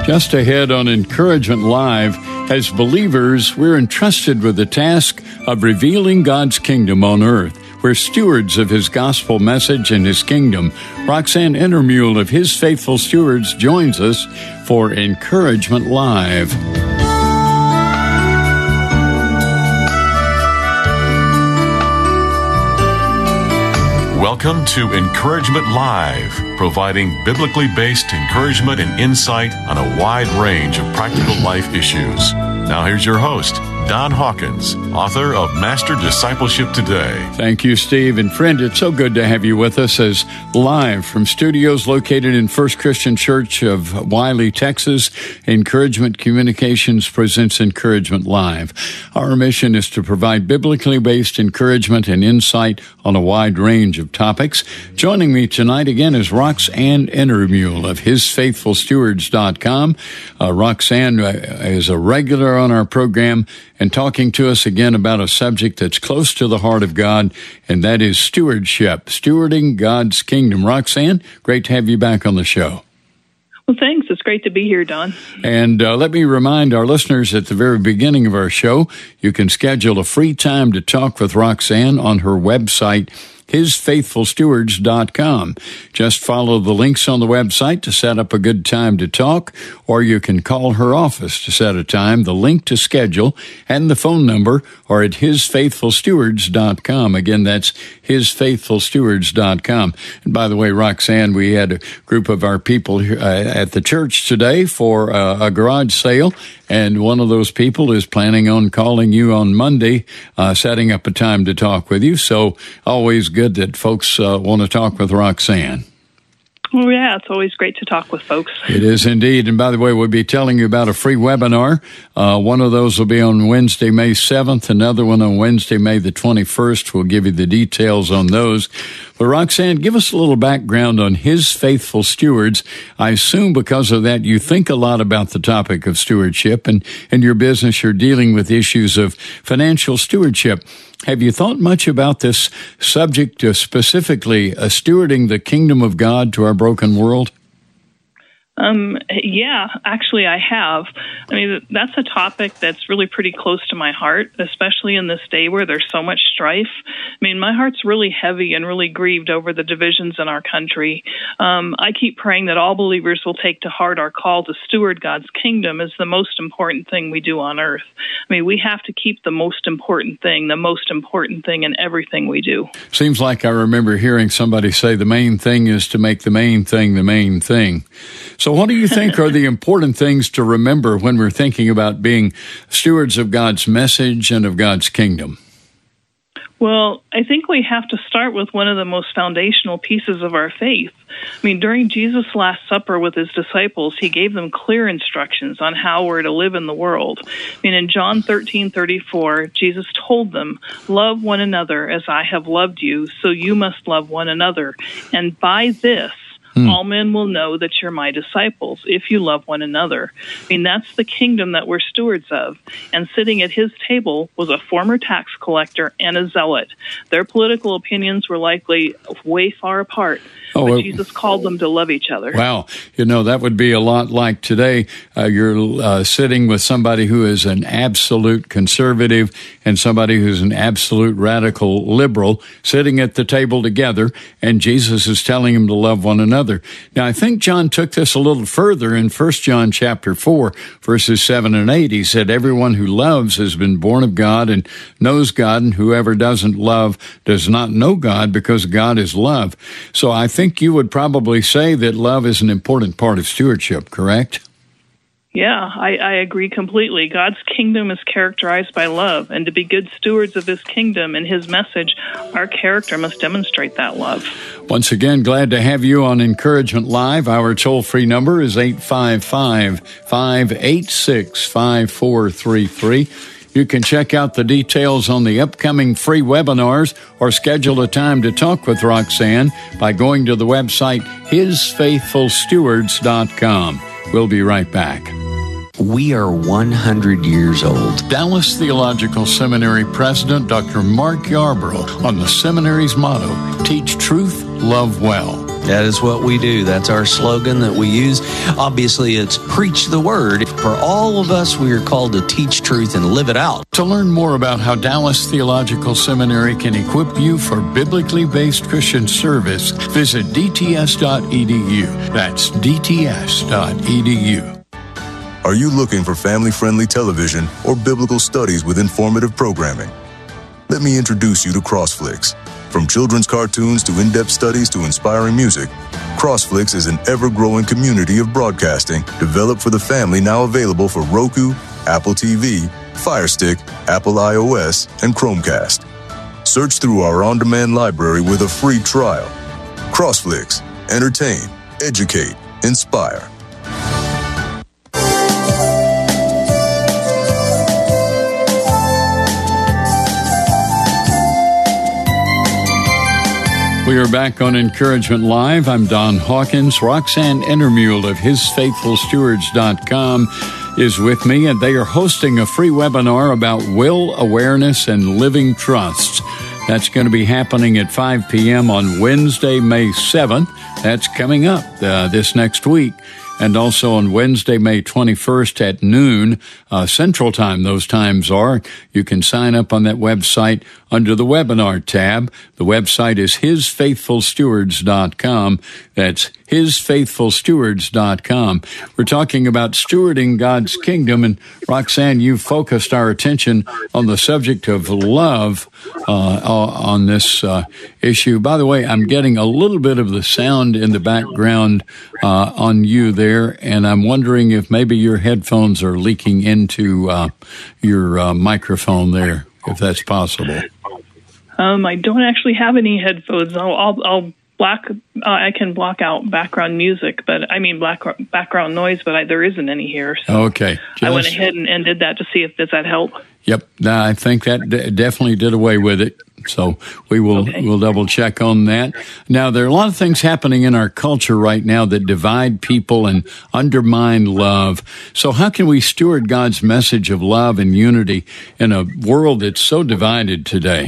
Just ahead on Encouragement Live, as believers, we're entrusted with the task of revealing God's kingdom on earth. We're stewards of His gospel message and His kingdom. Roxanne Intermule of His Faithful Stewards joins us for Encouragement Live. Welcome to Encouragement Live, providing biblically based encouragement and insight on a wide range of practical life issues. Now here's your host, Don Hawkins, author of Master Discipleship Today. Thank you, Steve. And friend, it's so good to have you with us as live from studios located in First Christian Church of Wiley, Texas. Encouragement Communications presents Encouragement Live. Our mission is to provide biblically based encouragement and insight on a wide range of topics. Joining me tonight again is Roxanne Intermule of HisFaithfulStewards.com. Roxanne is a regular on our program and talking to us again about a subject that's close to the heart of God, and that is stewardship, stewarding God's kingdom. Roxanne, great to have you back on the show. Well, thanks. It's great to be here, Don. And let me remind our listeners at the very beginning of our show, you can schedule a free time to talk with Roxanne on her website, HisFaithfulStewards.com. Just follow the links on the website to set up a good time to talk, or you can call her office to set a time. The link to schedule and the phone number are at HisFaithfulStewards.com. Again, that's HisFaithfulStewards.com. And by the way, Roxanne, we had a group of our people at the church today for a garage sale, and one of those people is planning on calling you on Monday, setting up a time to talk with you. So always good that folks want to talk with Roxanne. Well, yeah, it's always great to talk with folks. It is indeed. And by the way, we'll be telling you about a free webinar. One of those will be on Wednesday, May 7th. Another one on Wednesday, May the 21st. We'll give you the details on those. But Roxanne, give us a little background on His Faithful Stewards. I assume because of that, you think a lot about the topic of stewardship, and in your business, you're dealing with issues of financial stewardship. Have you thought much about this subject, specifically stewarding the kingdom of God to our broken world? Yeah, actually I have. I mean, that's a topic that's really pretty close to my heart, especially in this day where there's so much strife. I mean, my heart's really heavy and really grieved over the divisions in our country. I keep praying that all believers will take to heart our call to steward God's kingdom as the most important thing we do on earth. I mean, we have to keep the most important thing in everything we do. Seems like I remember hearing somebody say the main thing is to make the main thing the main thing. So what do you think are the important things to remember when we're thinking about being stewards of God's message and of God's kingdom? Well, I think we have to start with one of the most foundational pieces of our faith. I mean, during Jesus' Last Supper with His disciples, He gave them clear instructions on how we're to live in the world. I mean, in John 13:34, Jesus told them, "Love one another as I have loved you, so you must love one another. And by this, all men will know that you're my disciples if you love one another." I mean, that's the kingdom that we're stewards of. And sitting at His table was a former tax collector and a zealot. Their political opinions were likely way far apart. But Jesus called them to love each other. Wow. You know, that would be a lot like today. You're sitting with somebody who is an absolute conservative and somebody who's an absolute radical liberal sitting at the table together, and Jesus is telling them to love one another. Now, I think John took this a little further in 1 John chapter 4, verses 7 and 8. He said, "Everyone who loves has been born of God and knows God, and whoever doesn't love does not know God, because God is love." So I think you would probably say that love is an important part of stewardship, correct? Yeah, I agree completely. God's kingdom is characterized by love, and to be good stewards of His kingdom and His message, our character must demonstrate that love. Once again, glad to have you on Encouragement Live. Our toll-free number is 855-586-5433. You can check out the details on the upcoming free webinars or schedule a time to talk with Roxanne by going to the website HisFaithfulStewards.com. We'll be right back. We are 100 years old. Dallas Theological Seminary President Dr. Mark Yarbrough on the seminary's motto, Teach Truth, Love Well. That is what we do. That's our slogan that we use. Obviously, it's preach the word. For all of us, we are called to teach truth and live it out. To learn more about how Dallas Theological Seminary can equip you for biblically based Christian service, visit dts.edu. That's dts.edu. Are you looking for family-friendly television or biblical studies with informative programming? Let me introduce you to CrossFlix. From children's cartoons to in-depth studies to inspiring music, CrossFlix is an ever-growing community of broadcasting developed for the family, now available for Roku, Apple TV, Fire Stick, Apple iOS, and Chromecast. Search through our on-demand library with a free trial. CrossFlix. Entertain, educate, inspire. We are back on Encouragement Live. I'm Don Hawkins. Roxanne Ennermule of HisFaithfulStewards.com is with me, and they are hosting a free webinar about will awareness and living trusts. That's going to be happening at 5 p.m. on Wednesday, May 7th. That's coming up this next week. And also on Wednesday, May 21st at noon, Central Time, those times are. You can sign up on that website under the webinar tab. The website is HisFaithfulStewards.com. That's HisFaithfulStewards.com. We're talking about stewarding God's kingdom. And Roxanne, you've focused our attention on the subject of love on this issue. By the way, I'm getting a little bit of the sound in the background on you there, and I'm wondering if maybe your headphones are leaking into your microphone there, if that's possible. I don't actually have any headphones. I can block out background music, background noise, but there isn't any here. So okay. I went ahead and did that to see if does that help. Yep, I think that definitely did away with it. So we'll double check on that. Now, there are a lot of things happening in our culture right now that divide people and undermine love. So how can we steward God's message of love and unity in a world that's so divided today?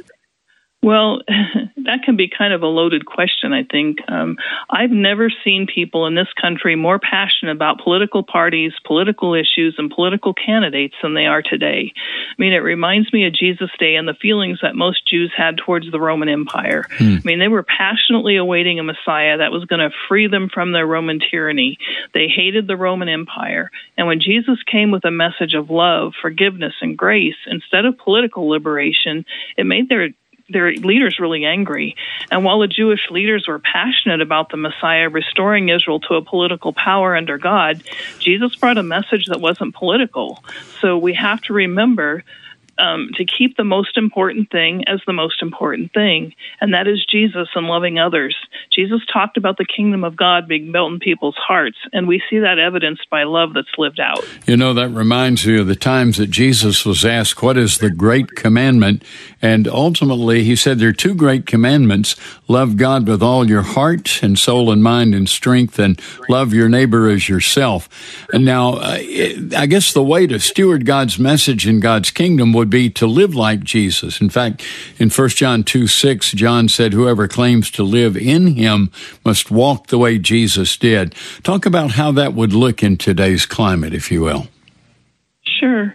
Well, that can be kind of a loaded question, I think. I've never seen people in this country more passionate about political parties, political issues, and political candidates than they are today. I mean, it reminds me of Jesus' day and the feelings that most Jews had towards the Roman Empire. I mean, they were passionately awaiting a Messiah that was going to free them from their Roman tyranny. They hated the Roman Empire. And when Jesus came with a message of love, forgiveness, and grace, instead of political liberation, it made their leaders really angry. And while the Jewish leaders were passionate about the Messiah restoring Israel to a political power under God, Jesus brought a message that wasn't political. So we have to remember to keep the most important thing as the most important thing, and that is Jesus and loving others. Jesus talked about the kingdom of God being built in people's hearts, and we see that evidenced by love that's lived out. You know, that reminds me of the times that Jesus was asked, what is the great commandment? And ultimately, he said there are two great commandments: love God with all your heart and soul and mind and strength, and love your neighbor as yourself. And now, I guess the way to steward God's message in God's kingdom would be to live like Jesus. In fact, in 1 John 2:6, John said, whoever claims to live in him must walk the way Jesus did. Talk about how that would look in today's climate, if you will. Sure.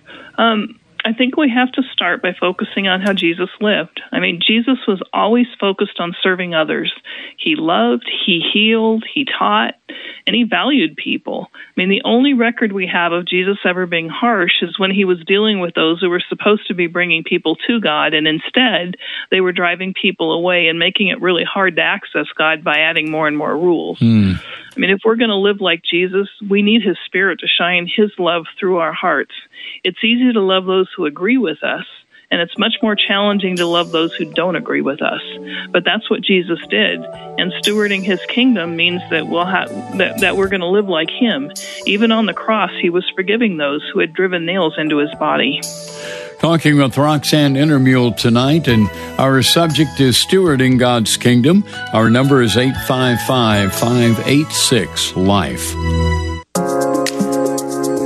I think we have to start by focusing on how Jesus lived. I mean, Jesus was always focused on serving others. He loved, he healed, he taught, and he valued people. I mean, the only record we have of Jesus ever being harsh is when he was dealing with those who were supposed to be bringing people to God, and instead they were driving people away and making it really hard to access God by adding more and more rules. I mean, if we're going to live like Jesus, we need his Spirit to shine his love through our hearts. It's easy to love those who agree with us, and it's much more challenging to love those who don't agree with us. But that's what Jesus did, and stewarding his kingdom means that that we're going to live like him. Even on the cross, he was forgiving those who had driven nails into his body. Talking with Roxanne Ennermule tonight, and our subject is stewarding God's kingdom. Our number is 855-586-LIFE.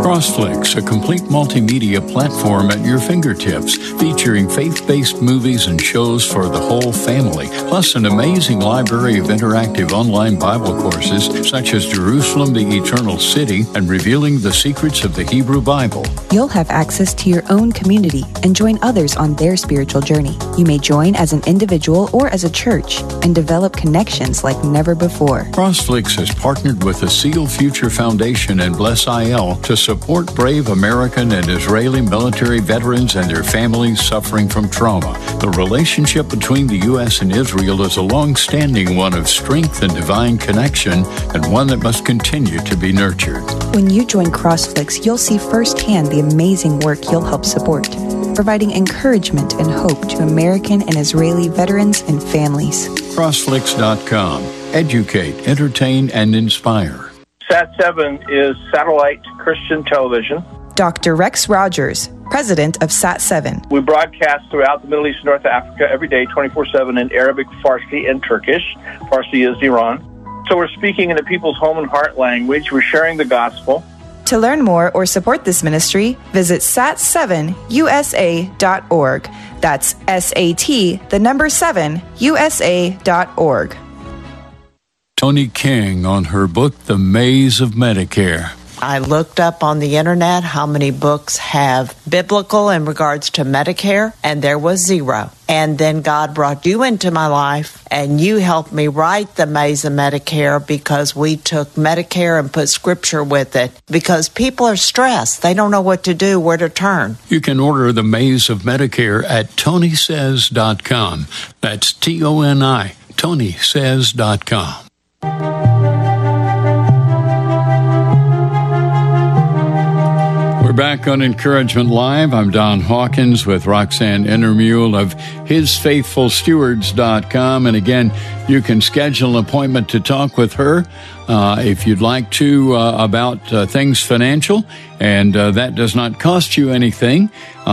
Crossflix, a complete multimedia platform at your fingertips, featuring faith-based movies and shows for the whole family, plus an amazing library of interactive online Bible courses such as Jerusalem, the Eternal City, and Revealing the Secrets of the Hebrew Bible. You'll have access to your own community and join others on their spiritual journey. You may join as an individual or as a church and develop connections like never before. Crossflix has partnered with the Seal Future Foundation and Bless IL to support brave American and Israeli military veterans and their families suffering from trauma. The relationship between the U.S. and Israel is a long-standing one of strength and divine connection, and one that must continue to be nurtured. When you join Crossflix, you'll see firsthand the amazing work you'll help support, providing encouragement and hope to American and Israeli veterans and families. Crossflix.com. Educate, entertain, and inspire. SAT7 is Satellite Christian Television. Dr. Rex Rogers, president of SAT7. We broadcast throughout the Middle East and North Africa every day, 24/7, in Arabic, Farsi, and Turkish. Farsi is Iran. So we're speaking in the people's home and heart language. We're sharing the gospel. To learn more or support this ministry, visit sat7usa.org. That's SAT7USA.org. Toni King on her book, The Maze of Medicare. I looked up on the internet how many books have biblical in regards to Medicare, and there was 0. And then God brought you into my life, and you helped me write The Maze of Medicare because we took Medicare and put scripture with it. Because people are stressed. They don't know what to do, where to turn. You can order The Maze of Medicare at ToniSays.com. That's TONI, ToniSays.com. We're back on Encouragement Live. I'm Don Hawkins with Roxanne Intermule of HisFaithfulStewards.com. And again, you can schedule an appointment to talk with her if you'd like to about things financial, and that does not cost you anything.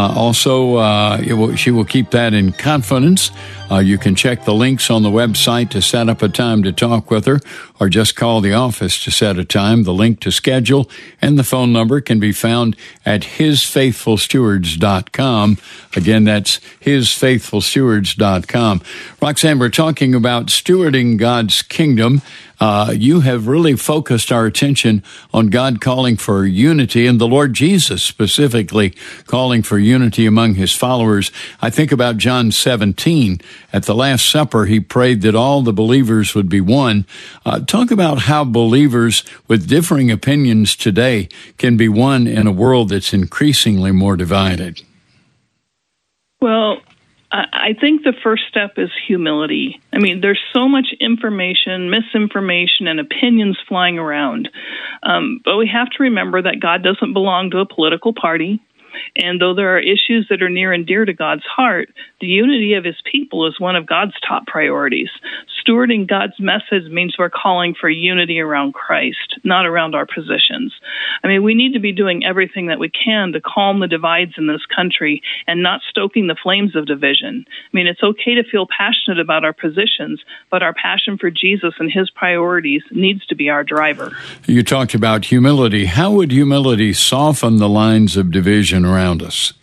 She will keep that in confidence. You can check the links on the website to set up a time to talk with her, or just call the office to set a time. The link to schedule and the phone number can be found at HisFaithfulStewards.com. Again, that's HisFaithfulStewards.com. Roxanne, we're talking about stewarding God's kingdom. You have really focused our attention on God calling for unity, and the Lord Jesus specifically calling for unity among his followers. I think about John 17. At the Last Supper, he prayed that all the believers would be one. Talk about how believers with differing opinions today can be one in a world that's increasingly more divided. Well, I think the first step is humility. I mean, there's so much information, misinformation, and opinions flying around. But we have to remember that God doesn't belong to a political party. And though there are issues that are near and dear to God's heart, the unity of his people is one of God's top priorities. Stewarding God's message means we're calling for unity around Christ, not around our positions. I mean, we need to be doing everything that we can to calm the divides in this country and not stoking the flames of division. I mean, it's okay to feel passionate about our positions, but our passion for Jesus and his priorities needs to be our driver. You talked about humility. How would humility soften the lines of division around us?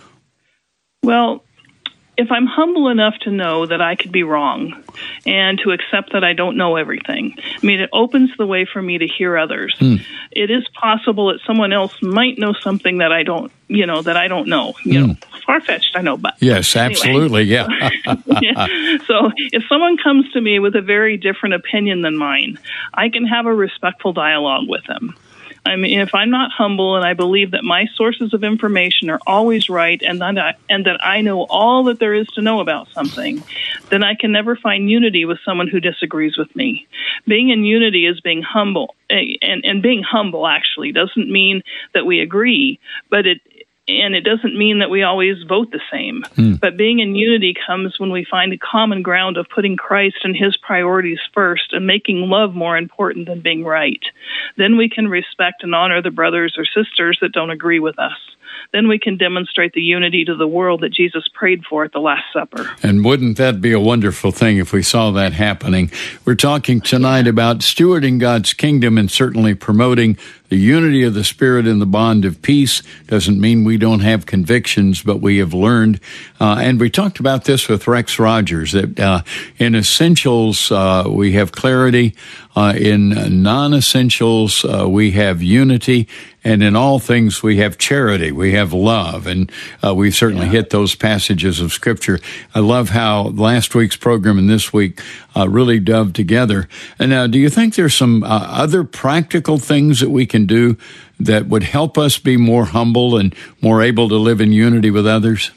Well, if I'm humble enough to know that I could be wrong and to accept that I don't know everything, I mean, it opens the way for me to hear others. It is possible that someone else might know something that I don't know. Far-fetched, I know, but yes, absolutely, anyway. Yeah. So if someone comes to me with a very different opinion than mine, I can have a respectful dialogue with them. I mean, if I'm not humble and I believe that my sources of information are always right and that I know all that there is to know about something, then I can never find unity with someone who disagrees with me. Being in unity is being humble, and being humble actually doesn't mean that we agree, but it doesn't mean that we always vote the same. But being in unity comes when we find a common ground of putting Christ and his priorities first and making love more important than being right. Then we can respect and honor the brothers or sisters that don't agree with us. then we can demonstrate the unity to the world that Jesus prayed for at the Last Supper. And wouldn't that be a wonderful thing if we saw that happening? We're talking tonight about stewarding God's kingdom and certainly promoting the unity of the Spirit in the bond of peace. Doesn't mean we don't have convictions, but we have learned. And we talked about this with Rex Rogers, that in essentials, we have clarity. In non-essentials, we have unity. And in all things, we have charity, we have love, and we've certainly hit those passages of Scripture. I love how last week's program and this week really dove together. And now, do you think there's some other practical things that we can do that would help us be more humble and more able to live in unity with others?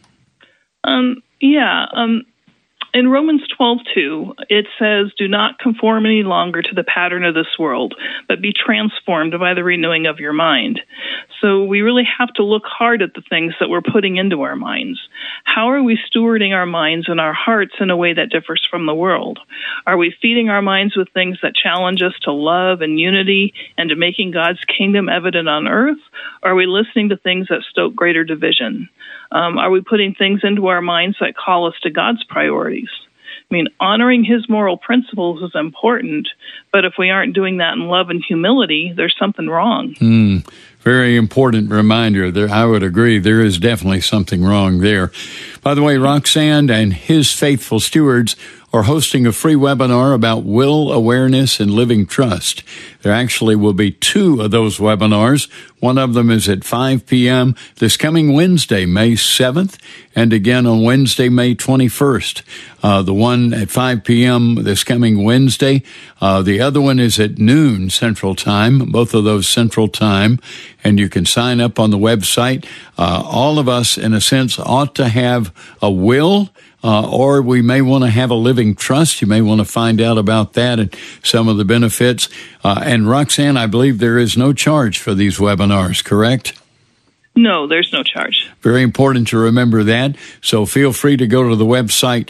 In Romans 12:2, it says, "Do not conform any longer to the pattern of this world, but be transformed by the renewing of your mind." So we really have to look hard at the things that we're putting into our minds. How are we stewarding our minds and our hearts in a way that differs from the world? Are we feeding our minds with things that challenge us to love and unity and to making God's kingdom evident on earth? Or are we listening to things that stoke greater division? Are we putting things into our minds that call us to God's priorities? I mean, honoring His moral principles is important, but if we aren't doing that in love and humility, there's something wrong. Very important reminder. I would agree. There is definitely something wrong there. By the way, Roxanne and His Faithful Stewards are hosting a free webinar about will awareness and living trust. There actually will be 2 of those webinars. One of them is at 5 p.m. this coming Wednesday, May 7th, and again on Wednesday, May 21st. The one at 5 p.m. this coming Wednesday. The other one is at noon Central Time, both of those Central Time, and you can sign up on the website. All of us, in a sense, ought to have a will, or we may want to have a living trust. You may want to find out about that and some of the benefits. And Roxanne, I believe there is no charge for these webinars, correct? No, there's no charge. Very important to remember that. So feel free to go to the website,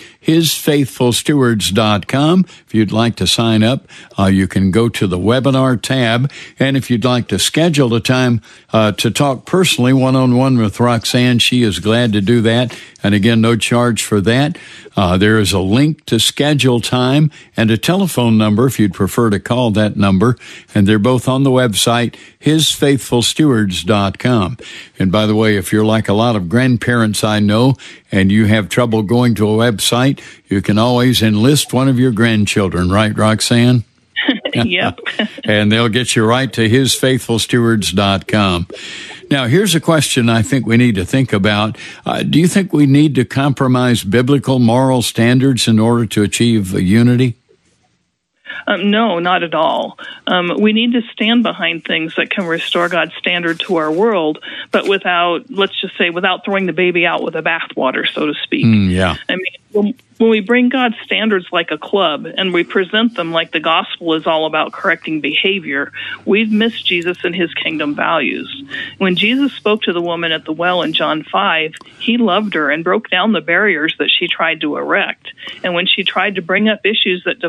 hisfaithfulstewards.com. If you'd like to sign up, you can go to the webinar tab. And if you'd like to schedule a time to talk personally one-on-one with Roxanne, she is glad to do that. And again, no charge for that. There is a link to schedule time and a telephone number if you'd prefer to call that number. And they're both on the website, hisfaithfulstewards.com. And by the way, if you're like a lot of grandparents I know and you have trouble going to a website, you can always enlist one of your grandchildren, right, Roxanne? Yep. And they'll get you right to hisfaithfulstewards.com. Now, here's a question I think we need to think about. Do you think we need to compromise biblical moral standards in order to achieve unity? No, not at all. We need to stand behind things that can restore God's standard to our world, but without throwing the baby out with the bathwater, so to speak. Yeah. I mean, when we bring God's standards like a club and we present them like the gospel is all about correcting behavior, we've missed Jesus and His kingdom values. When Jesus spoke to the woman at the well in John 5, He loved her and broke down the barriers that she tried to erect. And when she tried to bring up issues that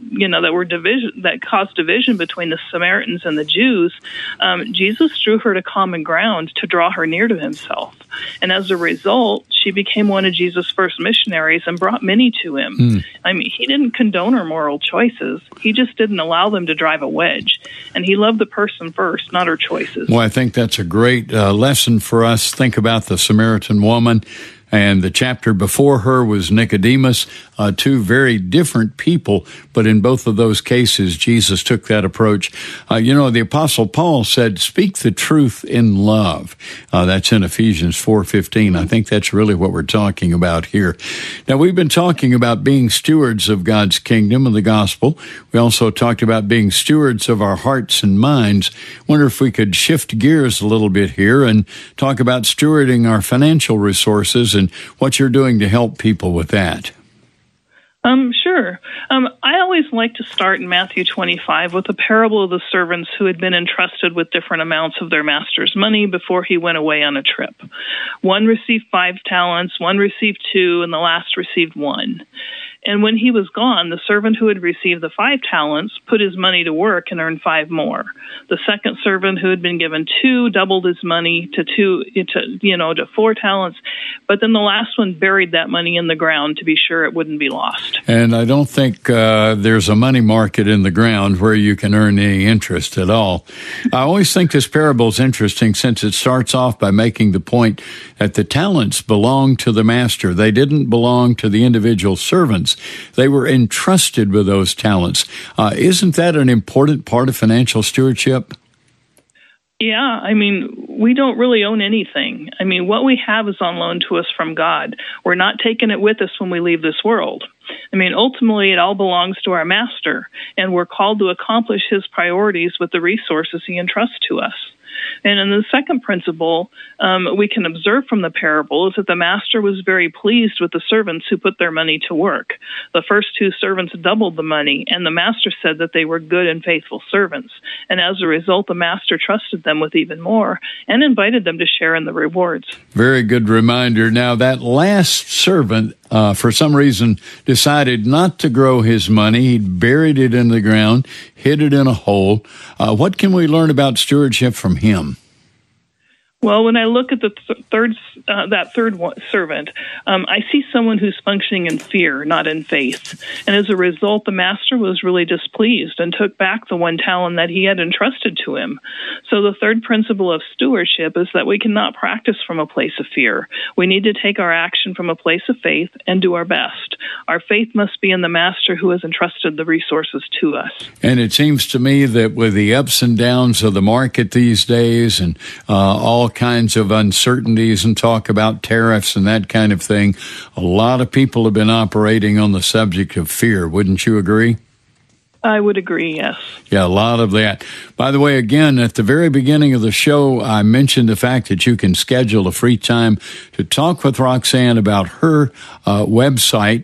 that caused division between the Samaritans and the Jews, Jesus drew her to common ground to draw her near to Himself. And as a result, she became one of Jesus' first missionaries and brought many to Him. I mean, He didn't condone her moral choices. He just didn't allow them to drive a wedge. And He loved the person first, not her choices. Well, I think that's a great lesson for us. Think about the Samaritan woman. And the chapter before her was Nicodemus, 2 very different people, but in both of those cases, Jesus took that approach. The Apostle Paul said, speak the truth in love. That's in Ephesians 4:15. I think that's really what we're talking about here. Now, we've been talking about being stewards of God's kingdom and the gospel. We also talked about being stewards of our hearts and minds. Wonder if we could shift gears a little bit here and talk about stewarding our financial resources and what you're doing to help people with that. Sure. I always like to start in Matthew 25 with a parable of the servants who had been entrusted with different amounts of their master's money before he went away on a trip. One received 5 talents, one received 2, and the last received 1. And when he was gone, the servant who had received the 5 talents put his money to work and earned 5 more. The second servant who had been given 2 doubled his money to 4 talents. But then the last one buried that money in the ground to be sure it wouldn't be lost. And I don't think there's a money market in the ground where you can earn any interest at all. I always think this parable is interesting since it starts off by making the point that the talents belong to the master. They didn't belong to the individual servants. They were entrusted with those talents. Isn't that an important part of financial stewardship? Yeah, I mean, we don't really own anything. I mean, what we have is on loan to us from God. We're not taking it with us when we leave this world. I mean, ultimately, it all belongs to our master, and we're called to accomplish his priorities with the resources he entrusts to us. And in the second principle, we can observe from the parable is that the master was very pleased with the servants who put their money to work. The first 2 servants doubled the money, and the master said that they were good and faithful servants. And as a result, the master trusted them with even more and invited them to share in the rewards. Very good reminder. Now, that last servant, for some reason, decided not to grow his money. He buried it in the ground, hid it in a hole. What can we learn about stewardship from him? Well, when I look at the third servant, I see someone who's functioning in fear, not in faith. And as a result, the master was really displeased and took back the 1 talent that he had entrusted to him. So the third principle of stewardship is that we cannot practice from a place of fear. We need to take our action from a place of faith and do our best. Our faith must be in the master who has entrusted the resources to us. And it seems to me that with the ups and downs of the market these days and all kinds of uncertainties and talk about tariffs and that kind of thing, a lot of people have been operating on the subject of fear. Wouldn't you agree? I would agree, yes. Yeah, a lot of that. By the way, again, at the very beginning of the show, I mentioned the fact that you can schedule a free time to talk with Roxanne about her website,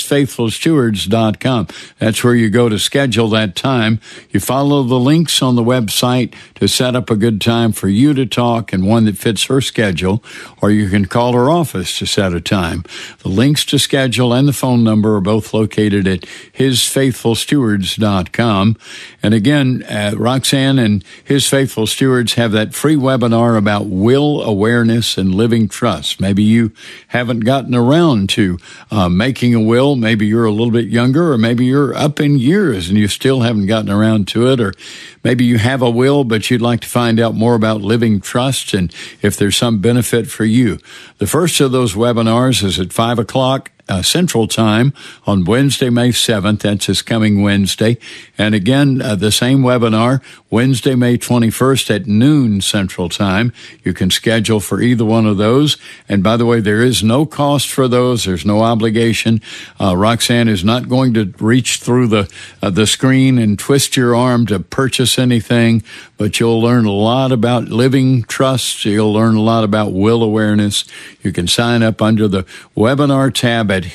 hisfaithfulstewards.com. That's where you go to schedule that time. You follow the links on the website to set up a good time for you to talk and one that fits her schedule, or you can call her office to set a time. The links to schedule and the phone number are both located at hisfaithfulstewards.com. And again, Roxanne and His Faithful Stewards have that free webinar about will awareness and living trust. Maybe you haven't gotten around to making a will. Maybe you're a little bit younger, or maybe you're up in years and you still haven't gotten around to it, or maybe you have a will, but you'd like to find out more about living trust and if there's some benefit for you. The first of those webinars is at 5 o'clock. Central Time on Wednesday, May 7th. That's this coming Wednesday. And again, the same webinar, Wednesday, May 21st at noon Central Time. You can schedule for either one of those. And by the way, there is no cost for those. There's no obligation. Roxanne is not going to reach through the screen and twist your arm to purchase anything, but you'll learn a lot about living trust. You'll learn a lot about will awareness. You can sign up under the webinar tab at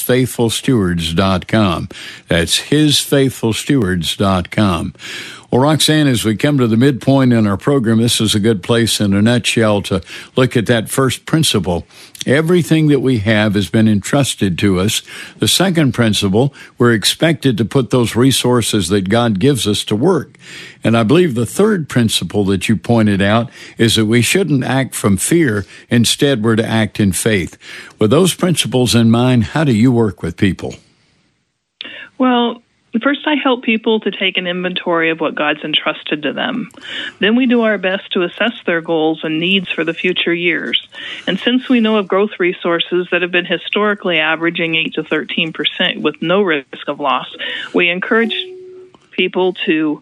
hisfaithfulstewards.com. That's hisfaithfulstewards.com. Well, Roxanne, as we come to the midpoint in our program, this is a good place in a nutshell to look at that first principle. Everything that we have has been entrusted to us. The second principle, we're expected to put those resources that God gives us to work. And I believe the third principle that you pointed out is that we shouldn't act from fear. Instead, we're to act in faith. With those principles in mind, how do you work with people? Well, first, I help people to take an inventory of what God's entrusted to them. Then we do our best to assess their goals and needs for the future years. And since we know of growth resources that have been historically averaging 8 to 13% with no risk of loss, we encourage people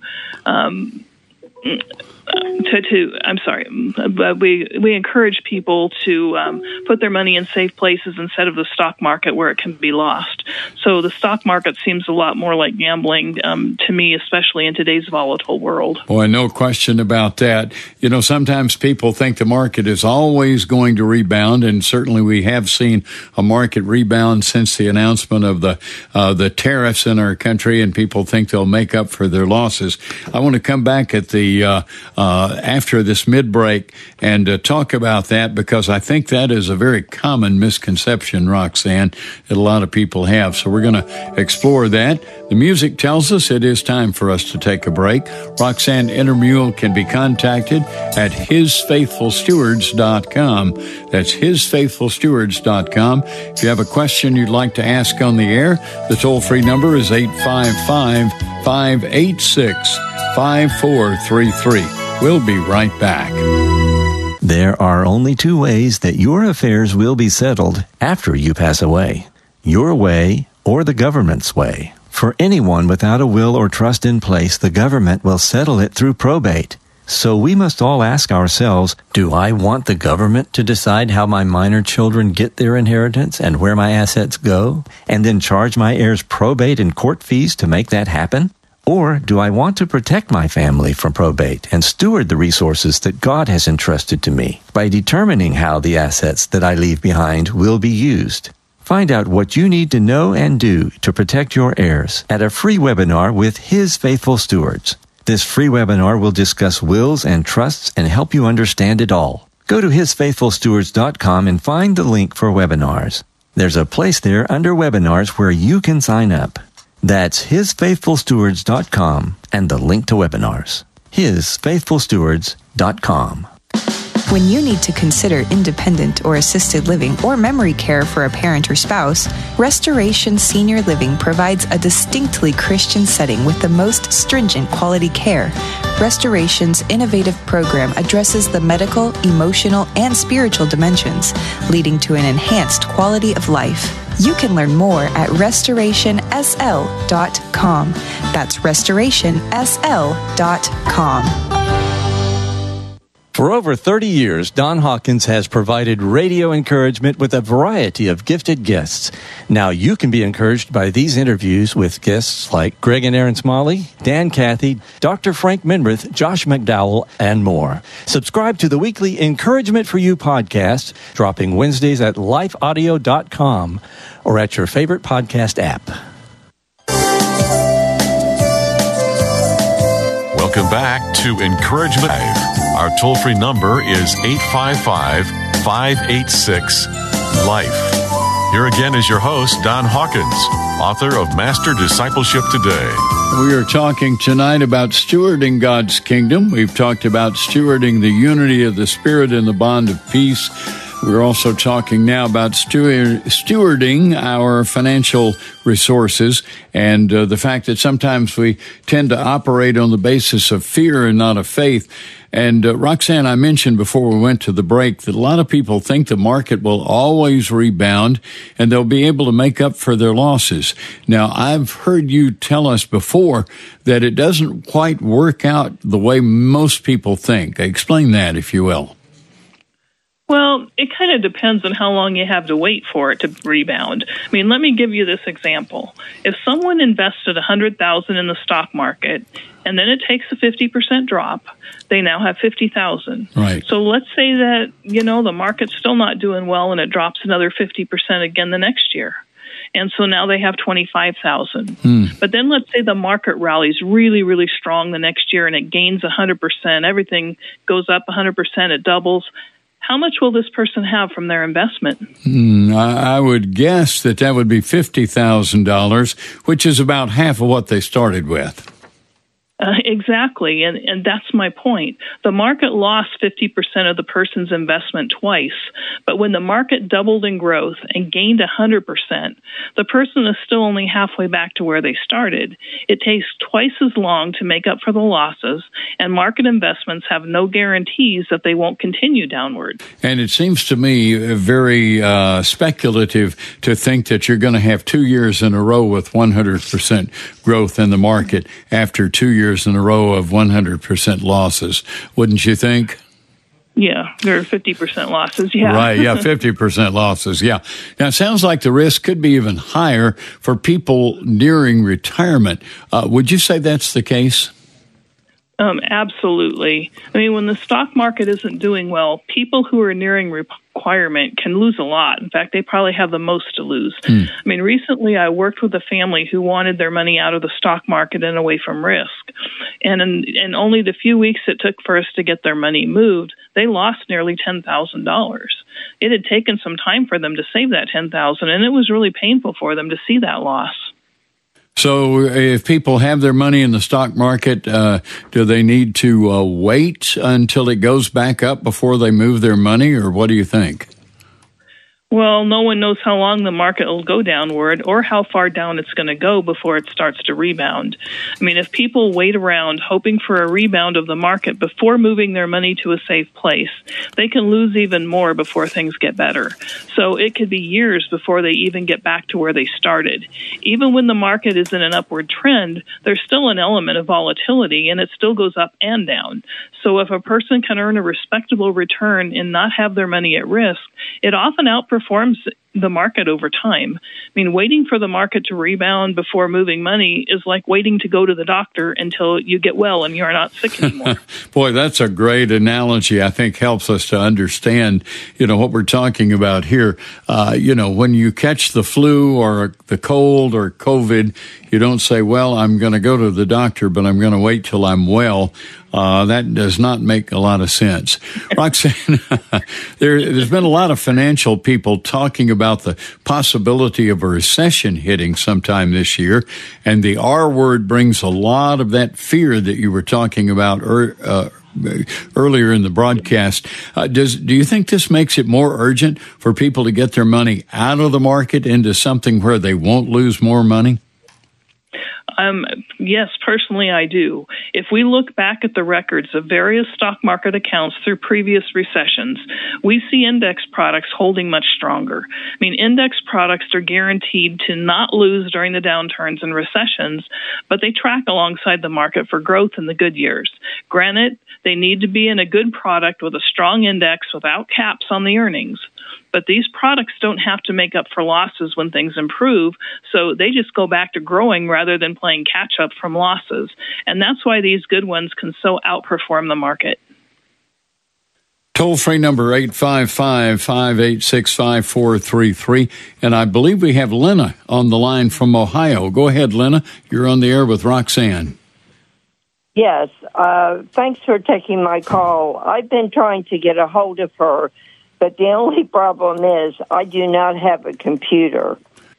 we encourage people to put their money in safe places instead of the stock market where it can be lost. So the stock market seems a lot more like gambling to me, especially in today's volatile world. Boy, no question about that. You know, sometimes people think the market is always going to rebound, and certainly we have seen a market rebound since the announcement of the tariffs in our country, and people think they'll make up for their losses. I want to come back at the after this mid-break and talk about that, because I think that is a very common misconception, Roxanne, that a lot of people have. So we're going to explore that. The music tells us it is time for us to take a break. Roxanne Intermule can be contacted at hisfaithfulstewards.com. That's hisfaithfulstewards.com. If you have a question you'd like to ask on the air, the toll-free number is 855-586-5433. We'll be right back. There are only two ways that your affairs will be settled after you pass away: your way or the government's way. For anyone without a will or trust in place, the government will settle it through probate. So we must all ask ourselves, do I want the government to decide how my minor children get their inheritance and where my assets go, and then charge my heirs probate and court fees to make that happen? Or do I want to protect my family from probate and steward the resources that God has entrusted to me by determining how the assets that I leave behind will be used? Find out what you need to know and do to protect your heirs at a free webinar with His Faithful Stewards. This free webinar will discuss wills and trusts and help you understand it all. Go to hisfaithfulstewards.com and find the link for webinars. There's a place there under webinars where you can sign up. That's hisfaithfulstewards.com and the link to webinars. hisfaithfulstewards.com. When you need to consider independent or assisted living or memory care for a parent or spouse, Restoration Senior Living provides a distinctly Christian setting with the most stringent quality care. Restoration's innovative program addresses the medical, emotional, and spiritual dimensions, leading to an enhanced quality of life. You can learn more at restorationsl.com. That's restorationsl.com. For over 30 years, Don Hawkins has provided radio encouragement with a variety of gifted guests. Now you can be encouraged by these interviews with guests like Greg and Aaron Smalley, Dan Cathy, Dr. Frank Minrith, Josh McDowell, and more. Subscribe to the weekly Encouragement for You podcast, dropping Wednesdays at lifeaudio.com or at your favorite podcast app. Welcome back to Encouragement Live. Our toll-free number is 855-586-LIFE. Here again is your host, Don Hawkins, author of Master Discipleship Today. We are talking tonight about stewarding God's kingdom. We've talked about stewarding the unity of the Spirit and the bond of peace. We're also talking now about stewarding our financial resources and the fact that sometimes we tend to operate on the basis of fear and not of faith. And Roxanne, I mentioned before we went to the break that a lot of people think the market will always rebound and they'll be able to make up for their losses. Now, I've heard you tell us before that it doesn't quite work out the way most people think. Explain that, if you will. Well, it kind of depends on how long you have to wait for it to rebound. I mean, let me give you this example. If someone invested $100,000 in the stock market and then it takes a 50% drop, they now have $50,000. Right. So let's say that, the market's still not doing well and it drops another 50% again the next year. And so now they have $25,000. But then let's say the market rallies really, really strong the next year and it gains 100%. Everything goes up 100%. It doubles. How much will this person have from their investment? I would guess that would be $50,000, which is about half of what they started with. Exactly, and that's my point. The market lost 50% of the person's investment twice, but when the market doubled in growth and gained 100%, the person is still only halfway back to where they started. It takes twice as long to make up for the losses, and market investments have no guarantees that they won't continue downward. And it seems to me very speculative to think that you're going to have 2 years in a row with 100% growth in the market after 2 years in a row of 100% losses, wouldn't you think? Yeah, there are 50% losses, yeah. Right, yeah, 50% losses, yeah. Now, it sounds like the risk could be even higher for people nearing retirement. Would you say that's the case? Absolutely. I mean, when the stock market isn't doing well, people who are nearing requirement can lose a lot. In fact, they probably have the most to lose. I mean, recently I worked with a family who wanted their money out of the stock market and away from risk. And in only the few weeks it took for us to get their money moved, they lost nearly $10,000. It had taken some time for them to save that $10,000, and it was really painful for them to see that loss. So if people have their money in the stock market, do they need to wait until it goes back up before they move their money, or what do you think? Well, no one knows how long the market will go downward or how far down it's going to go before it starts to rebound. I mean, if people wait around hoping for a rebound of the market before moving their money to a safe place, they can lose even more before things get better. So it could be years before they even get back to where they started. Even when the market is in an upward trend, there's still an element of volatility, and it still goes up and down. So if a person can earn a respectable return and not have their money at risk, it often outperforms the market over time. I mean, waiting for the market to rebound before moving money is like waiting to go to the doctor until you get well and you're not sick anymore. Boy, that's a great analogy. I think helps us to understand, what we're talking about here. When you catch the flu or the cold or COVID, you don't say, well, I'm going to go to the doctor, but I'm going to wait till I'm well. That does not make a lot of sense. Roxanne, there's been a lot of financial people talking about the possibility of a recession hitting sometime this year, and the R word brings a lot of that fear that you were talking about earlier in the broadcast. Do you think this makes it more urgent for people to get their money out of the market into something where they won't lose more money? Yes, personally, I do. If we look back at the records of various stock market accounts through previous recessions, we see index products holding much stronger. I mean, index products are guaranteed to not lose during the downturns and recessions, but they track alongside the market for growth in the good years. Granted, they need to be in a good product with a strong index without caps on the earnings. But these products don't have to make up for losses when things improve, so they just go back to growing rather than playing catch-up from losses. And that's why these good ones can so outperform the market. Toll-free number 855-586-5433. And I believe we have Lena on the line from Ohio. Go ahead, Lena. You're on the air with Roxanne. Yes. Thanks for taking my call. I've been trying to get a hold of her, but the only problem is I do not have a computer.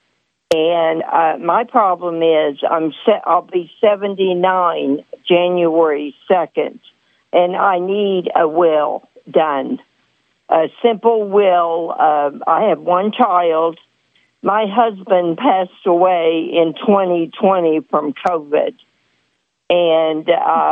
And my problem is I'll be 79 January 2nd, and I need a will done. A simple will. I have one child. My husband passed away in 2020 from COVID, and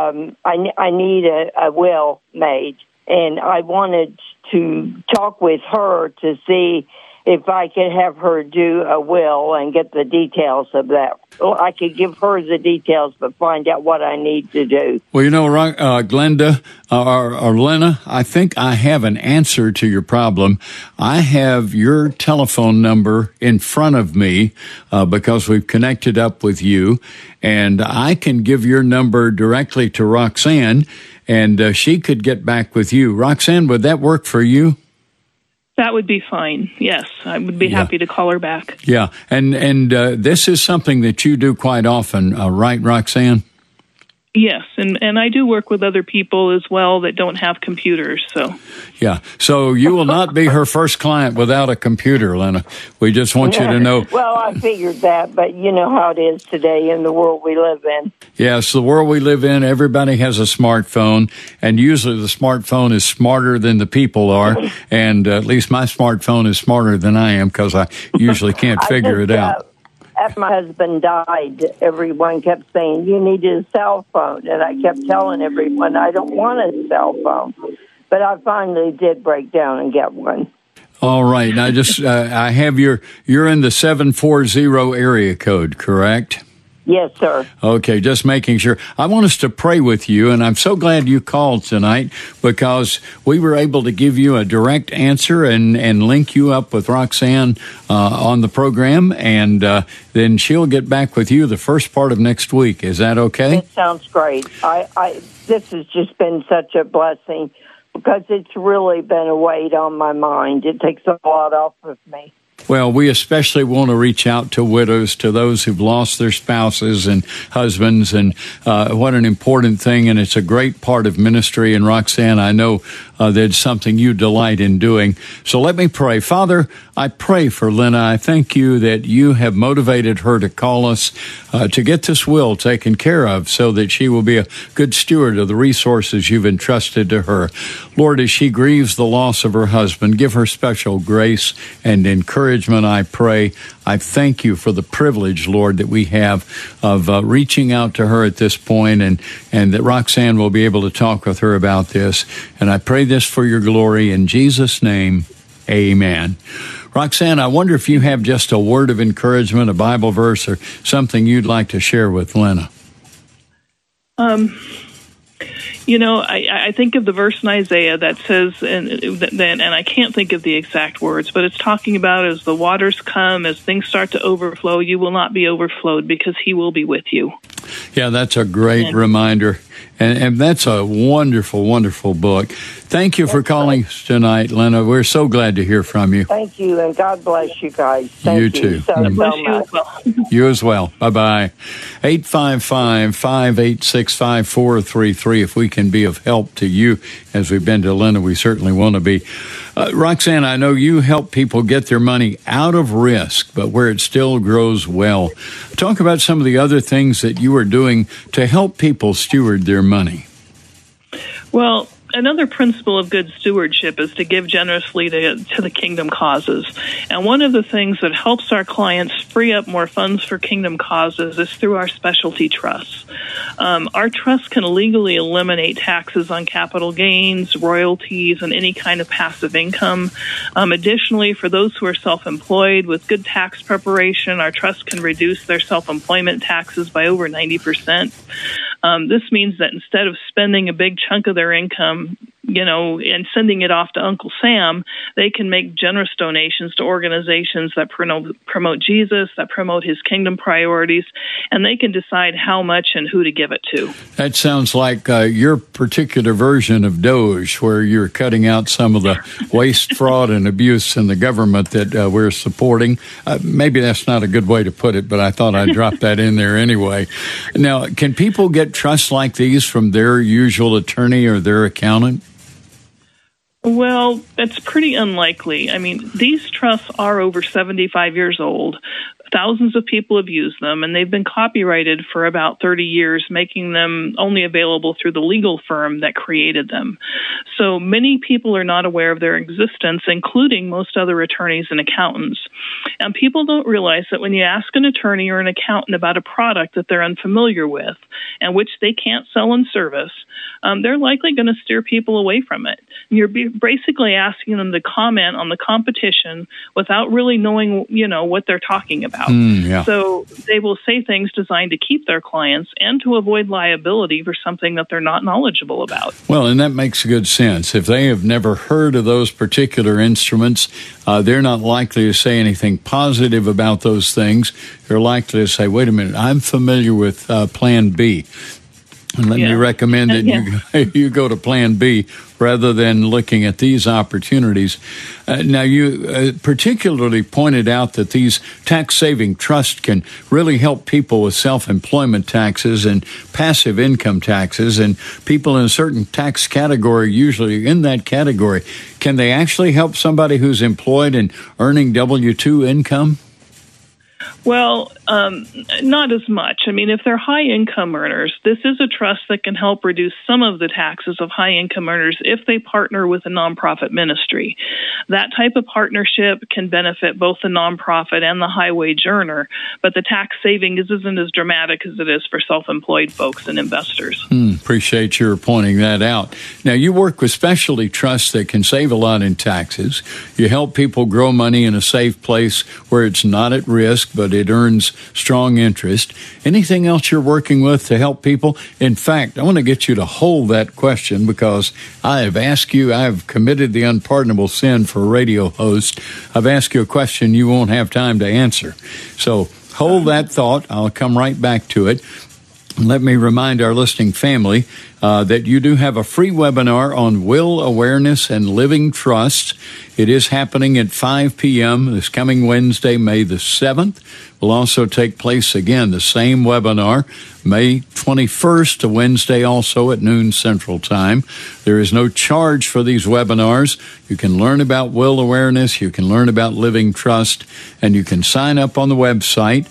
I need a will made. And I wanted to talk with her to see if I could have her do a will and get the details of that. Well, I could give her the details, but find out what I need to do. Well, Glenda, or Lena, I think I have an answer to your problem. I have your telephone number in front of me because we've connected up with you, and I can give your number directly to Roxanne, and she could get back with you. Roxanne, would that work for you? That would be fine. Yes, I would be happy to call her back. Yeah, and this is something that you do quite often, right, Roxanne? Yes, and I do work with other people as well that don't have computers. So yeah, so you will not be her first client without a computer, Lena. We just want you to know. Well, I figured that, but you know how it is today in the world we live in. Yes, the world we live in, everybody has a smartphone, and usually the smartphone is smarter than the people are, and at least my smartphone is smarter than I am because I usually can't figure it out. After my husband died, everyone kept saying, you need a cell phone. And I kept telling everyone, I don't want a cell phone. But I finally did break down and get one. All right. Now, I have you're in the 740 area code, correct? Yes, sir. Okay, just making sure. I want us to pray with you, and I'm so glad you called tonight because we were able to give you a direct answer and link you up with Roxanne on the program, and then she'll get back with you the first part of next week. Is that okay? It sounds great. This has just been such a blessing because it's really been a weight on my mind. It takes a lot off of me. Well, we especially want to reach out to widows, to those who've lost their spouses and husbands, and what an important thing, and it's a great part of ministry. And Roxanne, I know that's something you delight in doing. So let me pray. Father, I pray for Lena. I thank you that you have motivated her to call us to get this will taken care of so that she will be a good steward of the resources you've entrusted to her. Lord, as she grieves the loss of her husband, give her special grace and encouragement, I pray. I thank you for the privilege, Lord, that we have of reaching out to her at this point, and that Roxanne will be able to talk with her about this. And I pray this for your glory. In Jesus' name, amen. Roxanne, I wonder if you have just a word of encouragement, a Bible verse, or something you'd like to share with Lena. I think of the verse in Isaiah that says, and I can't think of the exact words, but it's talking about as the waters come, as things start to overflow, you will not be overflowed because he will be with you. Yeah, that's a great reminder. And that's a wonderful, wonderful book. Thank you for calling us tonight, Lena. We're so glad to hear from you. Thank you, and God bless you guys. Thank you too. So bless you much. as well. You as well. Bye-bye. 855-586-5433. If we can be of help to you, as we've been to Lena, we certainly want to be. Roxanne, I know you help people get their money out of risk, but where it still grows well. Talk about some of the other things that you are doing to help people steward their money. Well, another principle of good stewardship is to give generously to the kingdom causes. And one of the things that helps our clients free up more funds for kingdom causes is through our specialty trusts. Our trusts can legally eliminate taxes on capital gains, royalties, and any kind of passive income. Additionally, for those who are self-employed with good tax preparation, our trusts can reduce their self-employment taxes by over 90%. This means that instead of spending a big chunk of their income, and sending it off to Uncle Sam, they can make generous donations to organizations that promote Jesus, that promote his kingdom priorities, and they can decide how much and who to give it to. That sounds like your particular version of Doge, where you're cutting out some of the waste, fraud, and abuse in the government that we're supporting. Maybe that's not a good way to put it, but I thought I'd drop that in there anyway. Now, can people get trusts like these from their usual attorney or their accountant? Well, that's pretty unlikely. I mean, these trusts are over 75 years old. Thousands of people have used them, and they've been copyrighted for about 30 years, making them only available through the legal firm that created them. So many people are not aware of their existence, including most other attorneys and accountants. And people don't realize that when you ask an attorney or an accountant about a product that they're unfamiliar with and which they can't sell and service, they're likely going to steer people away from it. You're basically asking them to comment on the competition without really knowing, what they're talking about. Yeah. So they will say things designed to keep their clients and to avoid liability for something that they're not knowledgeable about. Well, and that makes good sense. If they have never heard of those particular instruments, they're not likely to say anything positive about those things. They're likely to say, wait a minute, I'm familiar with Plan B. And let me recommend that you go to Plan B rather than looking at these opportunities. Now, you particularly pointed out that these tax-saving trusts can really help people with self-employment taxes and passive income taxes, and people in a certain tax category, usually in that category. Can they actually help somebody who's employed and earning W-2 income? Well, not as much. I mean, if they're high-income earners, this is a trust that can help reduce some of the taxes of high-income earners if they partner with a nonprofit ministry. That type of partnership can benefit both the nonprofit and the high-wage earner, but the tax savings isn't as dramatic as it is for self-employed folks and investors. Appreciate your pointing that out. Now, you work with specialty trusts that can save a lot in taxes. You help people grow money in a safe place where it's not at risk, but it earns strong interest. Anything else you're working with to help people? In fact, I want to get you to hold that question because I have committed the unpardonable sin for a radio host. I've asked you a question you won't have time to answer. So hold that thought. I'll come right back to it. Let me remind our listening family that you do have a free webinar on will awareness and living trust. It is happening at 5 p.m. this coming Wednesday, May the 7th. Will also take place again, the same webinar, May 21st, a Wednesday, also at noon Central Time. There is no charge for these webinars. You can learn about will awareness, you can learn about living trust, and you can sign up on the website,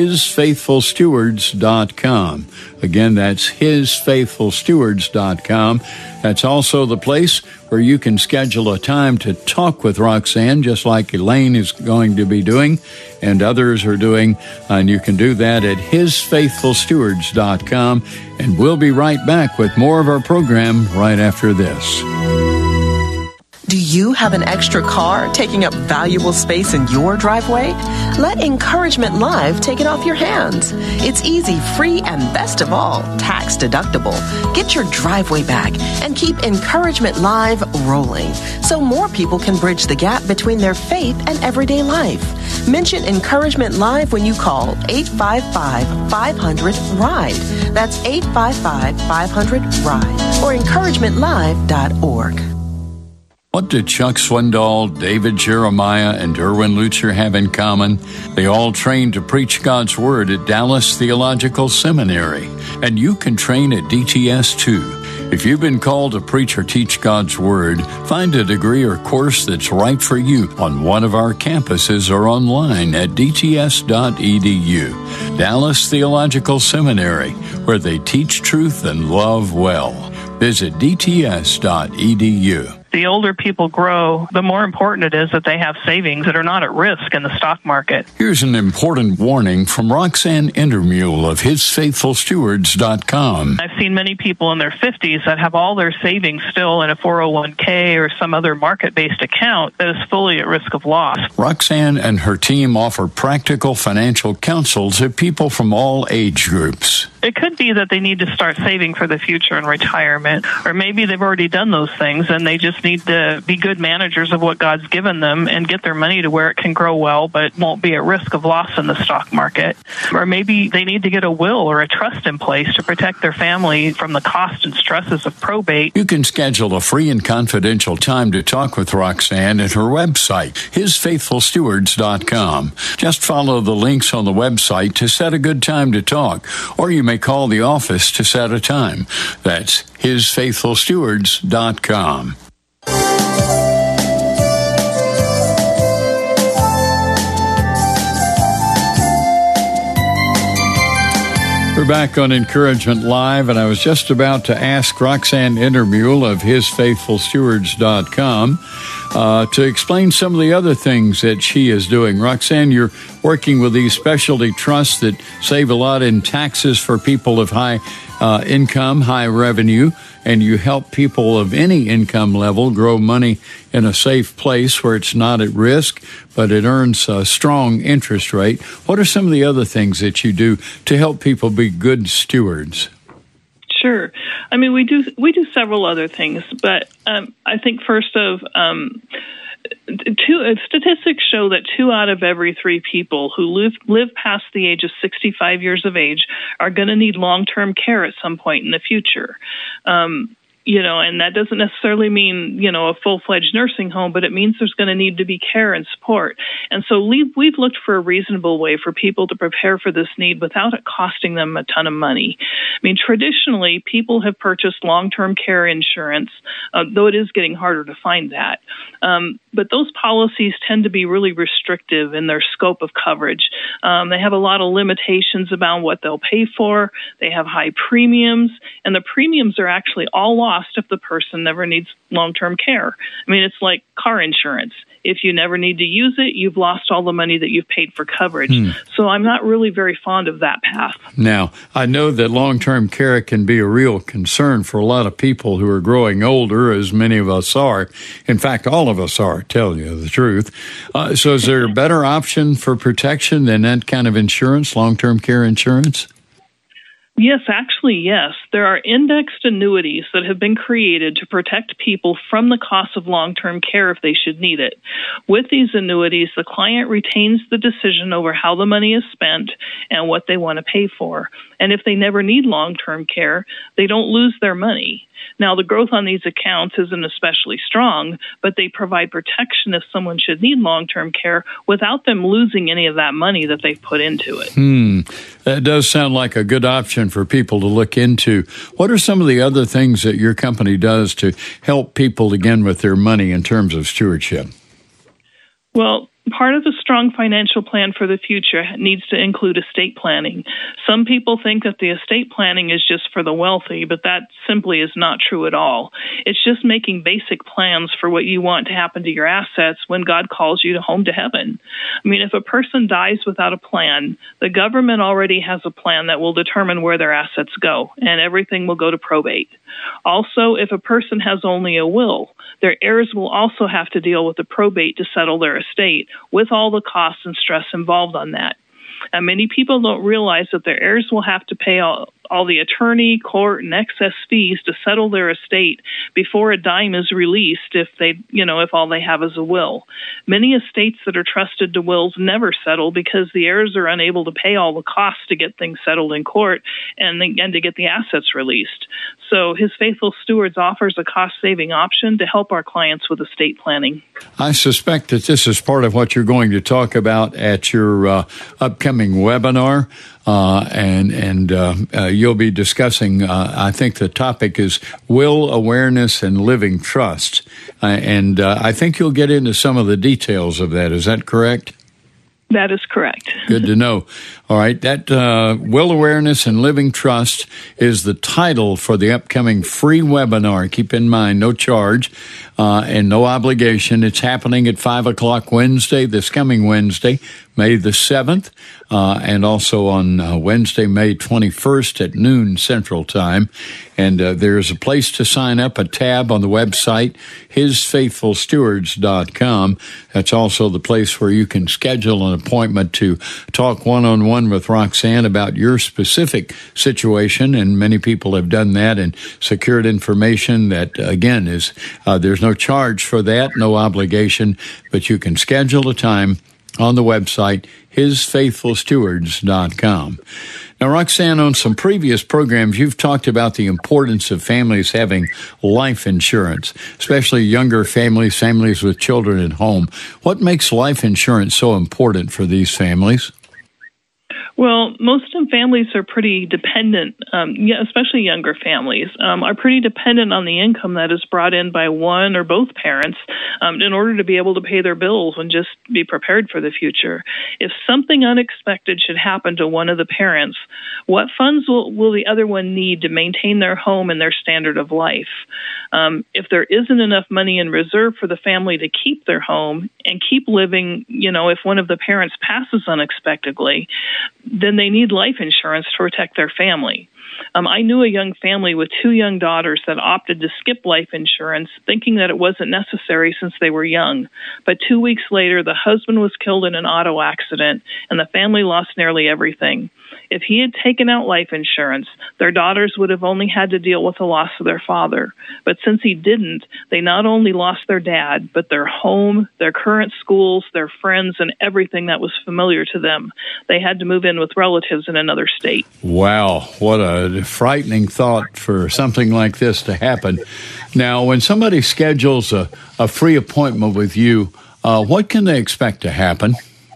hisfaithfulstewards.com. Again, that's hisfaithfulstewards.com. That's also the place where you can schedule a time to talk with Roxanne, just like Elaine is going to be doing and others are doing. And you can do that at hisfaithfulstewards.com. And we'll be right back with more of our program right after this. Do you have an extra car taking up valuable space in your driveway? Let Encouragement Live take it off your hands. It's easy, free, and best of all, tax deductible. Get your driveway back and keep Encouragement Live rolling so more people can bridge the gap between their faith and everyday life. Mention Encouragement Live when you call 855-500-RIDE. That's 855-500-RIDE or encouragementlive.org. What do Chuck Swindoll, David Jeremiah, and Erwin Lutzer have in common? They all trained to preach God's Word at Dallas Theological Seminary, and you can train at DTS too. If you've been called to preach or teach God's Word, find a degree or course that's right for you on one of our campuses or online at dts.edu. Dallas Theological Seminary, where they teach truth and love well. Visit dts.edu. The older people grow, the more important it is that they have savings that are not at risk in the stock market. Here's an important warning from Roxanne Intermule of hisfaithfulstewards.com. I've seen many people in their 50s that have all their savings still in a 401k or some other market-based account that is fully at risk of loss. Roxanne and her team offer practical financial counsel to people from all age groups. It could be that they need to start saving for the future and retirement, or maybe they've already done those things and they just need to be good managers of what God's given them and get their money to where it can grow well but won't be at risk of loss in the stock market. Or maybe they need to get a will or a trust in place to protect their family from the cost and stresses of probate. You can schedule a free and confidential time to talk with Roxanne at her website, hisfaithfulstewards.com. Just follow the links on the website to set a good time to talk, or you may call the office to set a time. That's hisfaithfulstewards.com. We're back on Encouragement Live, and I was just about to ask Roxanne Intermule of hisfaithfulstewards.com to explain some of the other things that she is doing. Roxanne, you're working with these specialty trusts that save a lot in taxes for people of high income, high revenue, and you help people of any income level grow money in a safe place where it's not at risk, but it earns a strong interest rate. What are some of the other things that you do to help people be good stewards? Sure. I mean, we do several other things, but I think first of statistics show that 2 out of every 3 people who live past the age of 65 years of age are going to need long-term care at some point in the future. And that doesn't necessarily mean, a full-fledged nursing home, but it means there's going to need to be care and support. And so we've looked for a reasonable way for people to prepare for this need without it costing them a ton of money. I mean, traditionally, people have purchased long-term care insurance, though it is getting harder to find that. But those policies tend to be really restrictive in their scope of coverage. They have a lot of limitations about what they'll pay for. They have high premiums, and the premiums are actually all lost if the person never needs long-term care. I mean, it's like car insurance. If you never need to use it, you've lost all the money that you've paid for coverage. So I'm not really very fond of that path. Now, I know that long-term care can be a real concern for a lot of people who are growing older, as many of us are. In fact, all of us are, tell you the truth. So is there a better option for protection than that kind of insurance, long-term care insurance? Yes, actually, yes. There are indexed annuities that have been created to protect people from the cost of long-term care if they should need it. With these annuities, the client retains the decision over how the money is spent and what they want to pay for. And if they never need long-term care, they don't lose their money. Now, the growth on these accounts isn't especially strong, but they provide protection if someone should need long-term care without them losing any of that money that they've put into it. That does sound like a good option for people to look into. What are some of the other things that your company does to help people, again, with their money in terms of stewardship? Well, part of a strong financial plan for the future needs to include estate planning. Some people think that the estate planning is just for the wealthy, but that simply is not true at all. It's just making basic plans for what you want to happen to your assets when God calls you home to heaven. I mean, if a person dies without a plan, the government already has a plan that will determine where their assets go, and everything will go to probate. Also, if a person has only a will, their heirs will also have to deal with the probate to settle their estate, with all the costs and stress involved on that. And many people don't realize that their heirs will have to pay all the attorney, court, and excess fees to settle their estate before a dime is released if all they have is a will. Many estates that are trusted to wills never settle because the heirs are unable to pay all the costs to get things settled in court and to get the assets released. So His Faithful Stewards offers a cost-saving option to help our clients with estate planning. I suspect that this is part of what you're going to talk about at your upcoming webinar. You'll be discussing, I think the topic is will awareness and living trust. I think you'll get into some of the details of that. Is that correct? That is correct. Good to know. All right. That Will Awareness and Living Trust is the title for the upcoming free webinar. Keep in mind, no charge and no obligation. It's happening at 5 o'clock Wednesday, this coming Wednesday, May the 7th, and also on Wednesday, May 21st at noon Central Time. And there's a place to sign up, a tab on the website, hisfaithfulstewards.com. That's also the place where you can schedule an appointment to talk one-on-one with Roxanne about your specific situation. And many people have done that and secured information that, again, is there's no charge for that, no obligation, but you can schedule a time on the website, hisfaithfulstewards.com. Now, Roxanne, on some previous programs, you've talked about the importance of families having life insurance, especially younger families, families with children at home. What makes life insurance so important for these families? Well, most families are pretty dependent, especially younger families, are pretty dependent on the income that is brought in by one or both parents in order to be able to pay their bills and just be prepared for the future. If something unexpected should happen to one of the parents, what funds will the other one need to maintain their home and their standard of life? If there isn't enough money in reserve for the family to keep their home and keep living, if one of the parents passes unexpectedly, then they need life insurance to protect their family. I knew a young family with 2 young daughters that opted to skip life insurance, thinking that it wasn't necessary since they were young. But 2 weeks later, the husband was killed in an auto accident, and the family lost nearly everything. If he had taken out life insurance, their daughters would have only had to deal with the loss of their father. But since he didn't, they not only lost their dad, but their home, their current schools, their friends, and everything that was familiar to them. They had to move in with relatives in another state. Wow, what a frightening thought for something like this to happen. Now, when somebody schedules a free appointment with you, what can they expect to happen?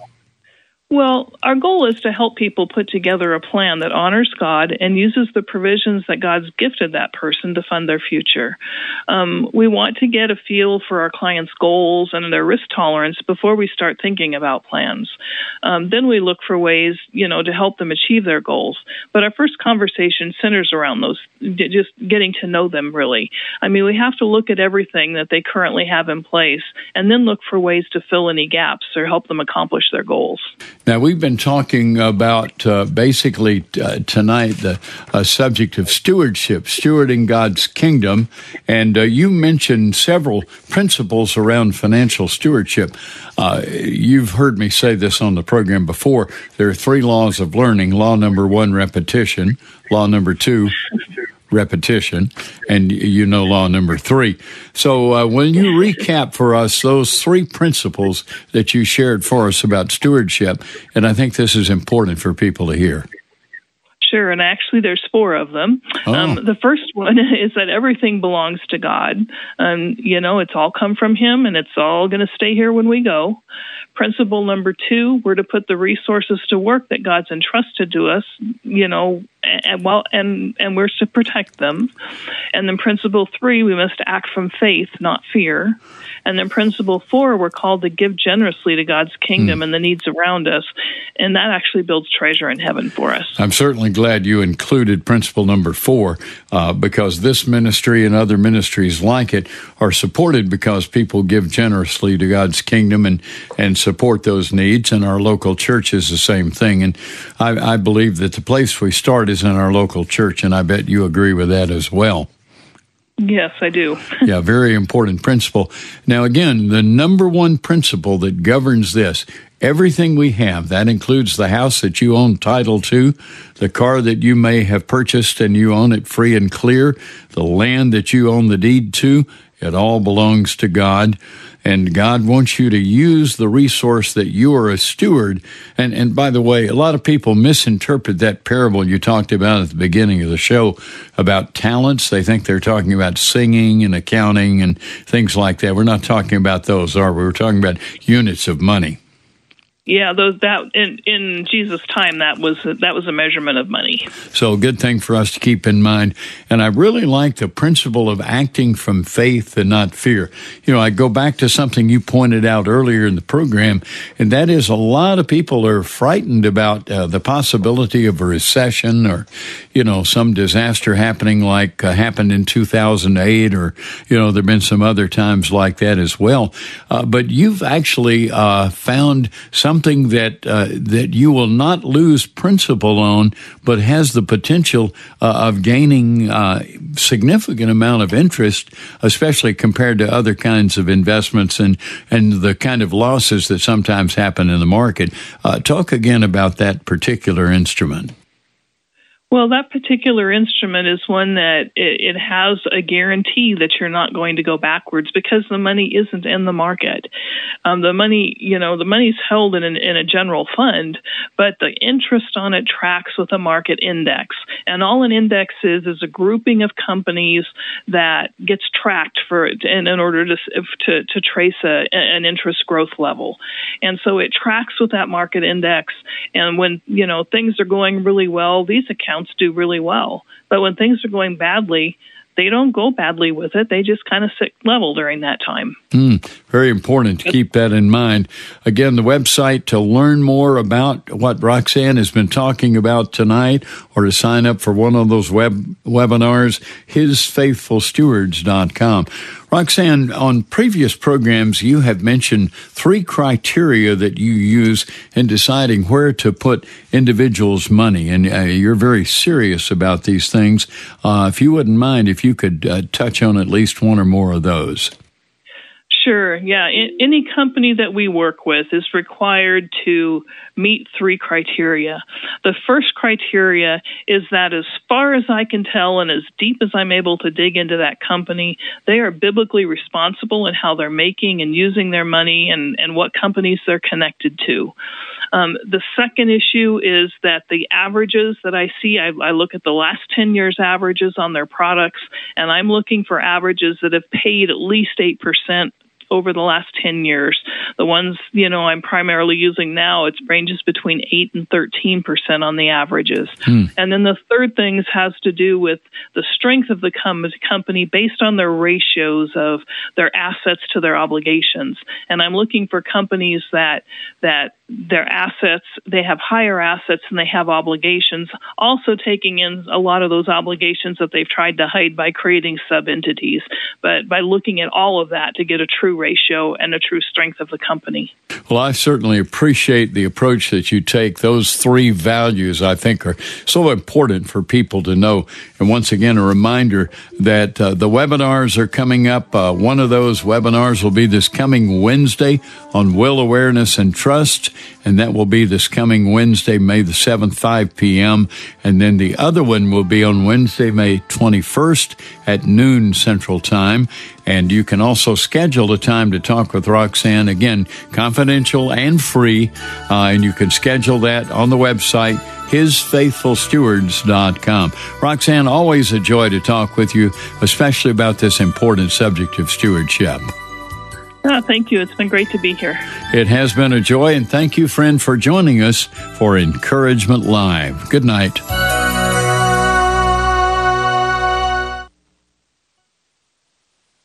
Well, our goal is to help people put together a plan that honors God and uses the provisions that God's gifted that person to fund their future. We want to get a feel for our clients' goals and their risk tolerance before we start thinking about plans. Then we look for ways, to help them achieve their goals. But our first conversation centers around those, just getting to know them, really. I mean, we have to look at everything that they currently have in place and then look for ways to fill any gaps or help them accomplish their goals. Now, we've been talking about basically tonight the subject of stewardship, stewarding God's kingdom, and you mentioned several principles around financial stewardship. You've heard me say this on the program before. There are 3 laws of learning. Law number 1, repetition. Law number 2, repetition, and law number 3. So when you recap for us those 3 principles that you shared for us about stewardship, and I think this is important for people to hear. Sure, and actually there's 4 of them. Oh. The first one is that everything belongs to God. It's all come from Him, and it's all going to stay here when we go. Principle number 2, we're to put the resources to work that God's entrusted to us, and we're to protect them. And then principle 3, we must act from faith, not fear. And then principle 4, we're called to give generously to God's kingdom and the needs around us. And that actually builds treasure in heaven for us. I'm certainly glad you included principle number 4, because this ministry and other ministries like it are supported because people give generously to God's kingdom and support those needs. And our local church is the same thing. And I believe that the place we start is in our local church, and I bet you agree with that as well. Yes, I do. Yeah, very important principle. Now, again, the number one principle that governs this, everything we have, that includes the house that you own title to, the car that you may have purchased and you own it free and clear, the land that you own the deed to, it all belongs to God. And God wants you to use the resource that you are a steward. And by the way, a lot of people misinterpret that parable you talked about at the beginning of the show about talents. They think they're talking about singing and accounting and things like that. We're not talking about those, are we? We're talking about units of money. Yeah, in Jesus' time, that was a measurement of money. So a good thing for us to keep in mind. And I really like the principle of acting from faith and not fear. I go back to something you pointed out earlier in the program, and that is a lot of people are frightened about the possibility of a recession or, some disaster happening like happened in 2008 or, there have been some other times like that as well. But you've actually found something that you will not lose principle on, but has the potential of gaining significant amount of interest, especially compared to other kinds of investments and the kind of losses that sometimes happen in the market. Talk again about that particular instrument. Well, that particular instrument is one that it has a guarantee that you're not going to go backwards because the money isn't in the market. The money's held in a general fund, but the interest on it tracks with a market index. And all an index is a grouping of companies that gets tracked in order to trace an interest growth level. And so it tracks with that market index. And when, things are going really well, these accounts do really well. But when things are going badly, they don't go badly with it. They just kind of sit level during that time. Very important to keep that in mind. Again, the website to learn more about what Roxanne has been talking about tonight or to sign up for one of those webinars, hisfaithfulstewards.com. Roxanne, on previous programs, you have mentioned 3 criteria that you use in deciding where to put individuals' money, and you're very serious about these things. If you wouldn't mind, if you could touch on at least one or more of those. Sure. Yeah. Any company that we work with is required to meet 3 criteria. The first criteria is that as far as I can tell and as deep as I'm able to dig into that company, they are biblically responsible in how they're making and using their money and what companies they're connected to. The second issue is that the averages that I see, I look at the last 10 years averages on their products, and I'm looking for averages that have paid at least 8% over the last 10 years. The ones, I'm primarily using now, it ranges between 8 and 13% on the averages. And then the third thing has to do with the strength of the company based on their ratios of their assets to their obligations. And I'm looking for companies that their assets, they have higher assets and they have obligations, also taking in a lot of those obligations that they've tried to hide by creating sub-entities, but by looking at all of that to get a true ratio and a true strength of the company. Well, I certainly appreciate the approach that you take. Those 3 values, I think, are so important for people to know. And once again, a reminder that the webinars are coming up. One of those webinars will be this coming Wednesday on will awareness and trust, and that will be this coming Wednesday, May the 7th, 5 p.m. And then the other one will be on Wednesday, May 21st at noon Central Time. And you can also schedule a time to talk with Roxanne again Again, confidential and free, and you can schedule that on the website, hisfaithfulstewards.com. Roxanne, always a joy to talk with you, especially about this important subject of stewardship. Thank you. It's been great to be here. It has been a joy, and thank you, friend, for joining us for Encouragement Live. Good night.